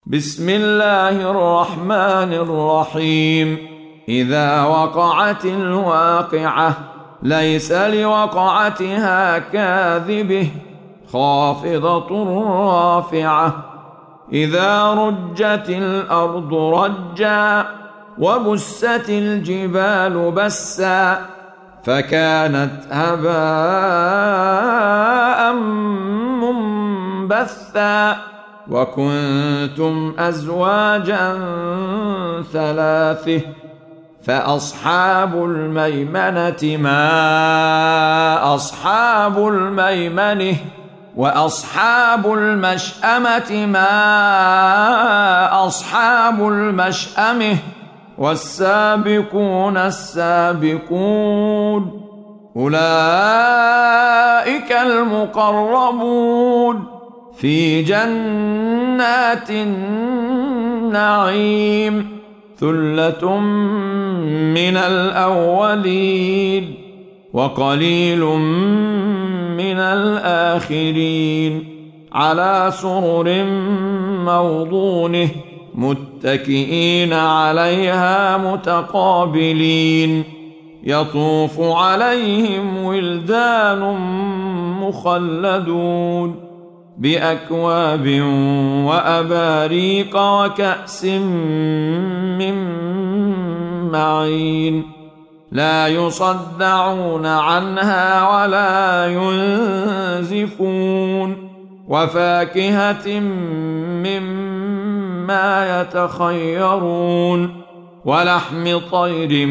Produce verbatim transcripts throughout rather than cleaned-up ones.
بسم الله الرحمن الرحيم. إذا وقعت الواقعة ليس لوقعتها كاذبة خافضة رافعة. إذا رجت الأرض رجا وبست الجبال بسا فكانت هباء منبثا وكنتم أزواجا ثلاثة فأصحاب الميمنة ما أصحاب الميمنة وأصحاب المشأمة ما أصحاب المشأمة والسابقون السابقون أولئك المقربون في جنات النعيم ثلة من الأولين وقليل من الآخرين على سرر موضونة متكئين عليها متقابلين يطوف عليهم ولدان مخلدون بأكواب وأباريق وكأس من معين لا يصدعون عنها ولا ينزفون وفاكهة مما يتخيرون ولحم طير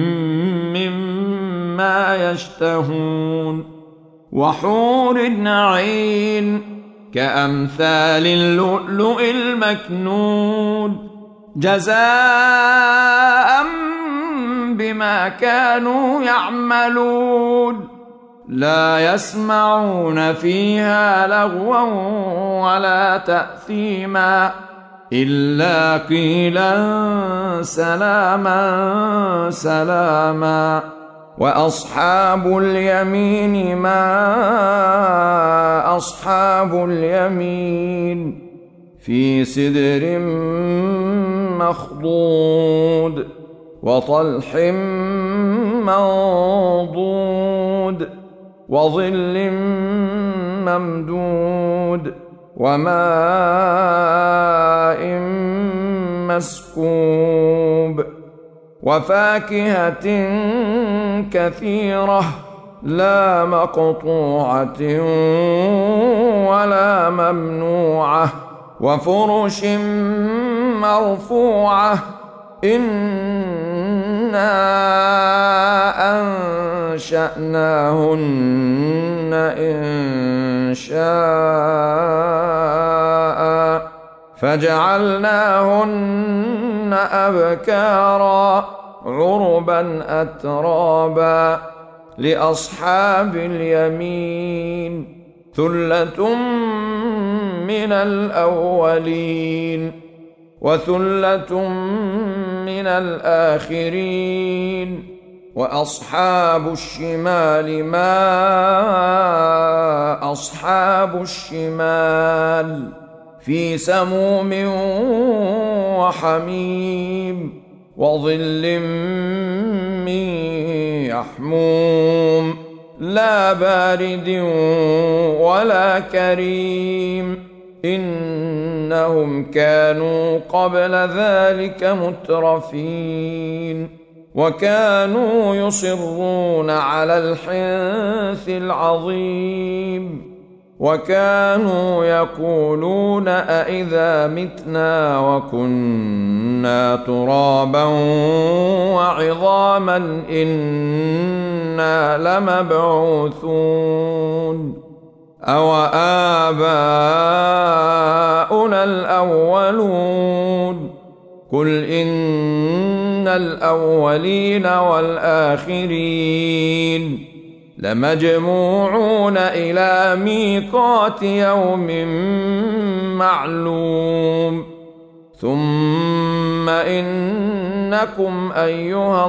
مما يشتهون وحور عين كأمثال اللؤلؤ المكنون جزاء بما كانوا يعملون لا يسمعون فيها لغوا ولا تأثيما إلا قيلا سلاما سلاما وأصحاب اليمين ما أصحاب اليمين في سدر مخضود وطلح منضود وظل ممدود وماء مسكوب وفاكهة كثيرة لا مقطوعة ولا ممنوعة وفرش مرفوعة إنا أنشأناهن إن شاء فجعلناهن أبكارا عربا أترابا لأصحاب اليمين ثلة من الأولين وثلة من الآخرين وأصحاب الشمال ما أصحاب الشمال في سموم وحميم وظل من يحموم لا بارد ولا كريم إنهم كانوا قبل ذلك مترفين وكانوا يصرون على الحنث العظيم وكانوا يقولون أئذا متنا وكنا ترابا وعظاما إنا لمبعوثون أو آباؤنا الأولون قل إن الأولين والآخرين لمجموعون إلى ميقات يوم معلوم ثم إنكم أيها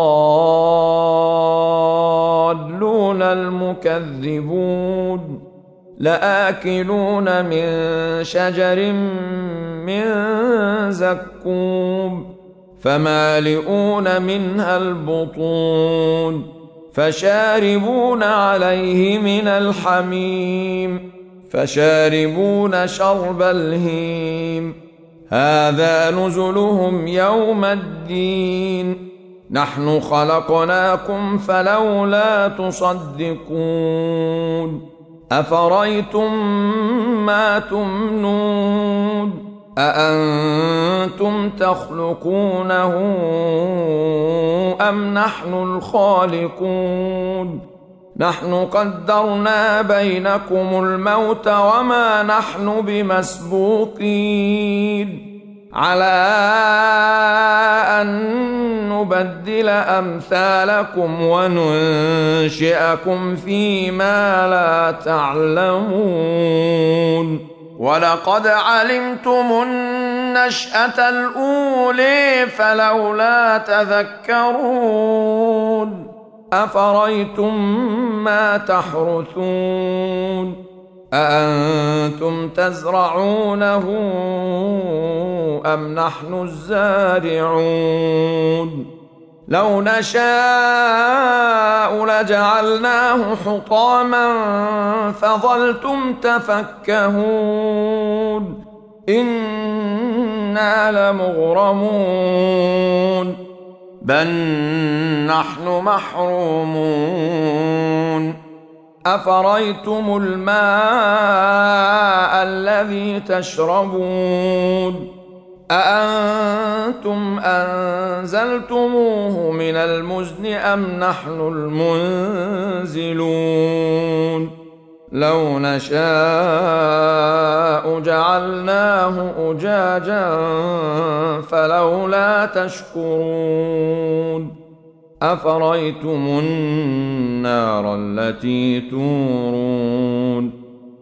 الضالون المكذبون لآكلون من شجر من زكوم فمالئون منها البطون فشاربون عليه من الحميم فشاربون شرب الهيم هذا نزلهم يوم الدين نحن خلقناكم فلولا تصدقون أفرأيتم ما تمنون أأنتم تخلقونه أم نحن الخالقون نحن قدرنا بينكم الموت وما نحن بمسبوقين على أن نبدل أمثالكم وننشئكم فيما لا تعلمون ولقد علمتم النشأة الأولى فلولا تذكرون أفرأيتم ما تحرثون أأنتم تزرعونه أم نحن الزارعون لو نشاء لجعلناه حطاما فظلتم تفكهون إنا لمغرمون بل نحن محرومون أفرأيتم الماء الذي تشربون أأنتم أنزلتموه من المزن أم نحن المنزلون لو نشاء جعلناه أجاجا فلولا تشكرون أفرأيتم النار التي تورون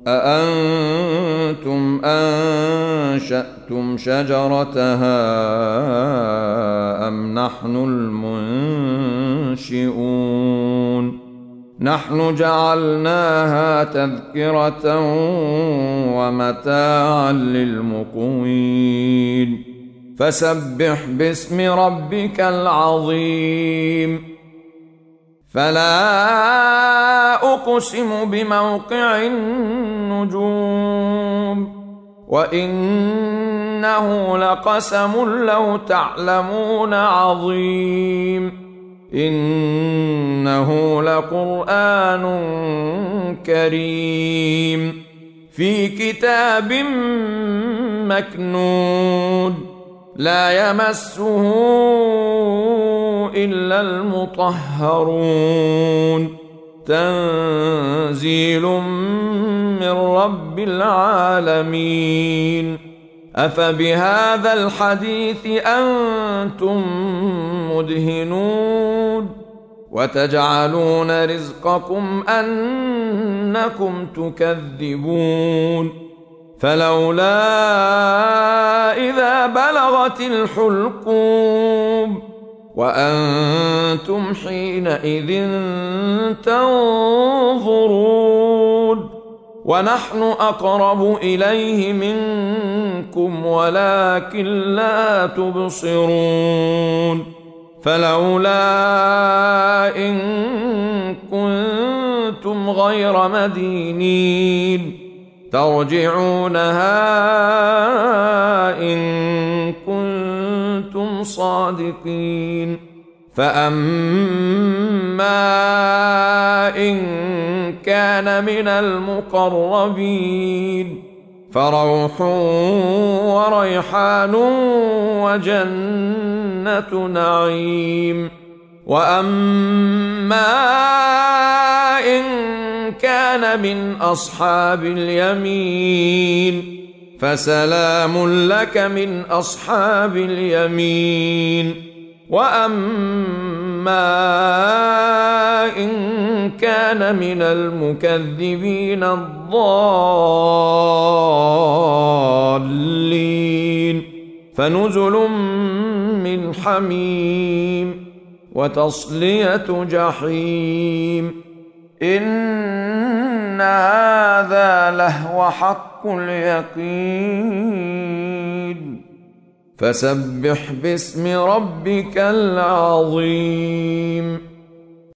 أأنتم أنشأتم شجرتها أم نحن المنشئون نحن جعلناها تذكرة ومتاعا للمقوين فسبح باسم ربك العظيم فلا أقسم بموقع النجوم وإنه لقسم لو تعلمون عظيم إنه لقرآن كريم في كتاب مكنون لا يمسه إلا المطهرون تنزيل من رب العالمين أفبهذا الحديث أنتم مدهنون وتجعلون رزقكم أنكم تكذبون فلولا إذا بلغت الحلقوم وأنتم حينئذ تنظرون ونحن أقرب إليه منكم ولكن لا تبصرون فلولا إن كنتم غير مدينين ترجعونها إن كنتم صادقين فأما إن كان من المقربين فروح وريحان وجنة نعيم وأما إن كان من أصحاب اليمين فسلام لك من أصحاب اليمين وأما إن كان من المكذبين الضالين فنزل من حميم وتصلية جحيم إن هذا لهو حق اليقين فسبح باسم ربك العظيم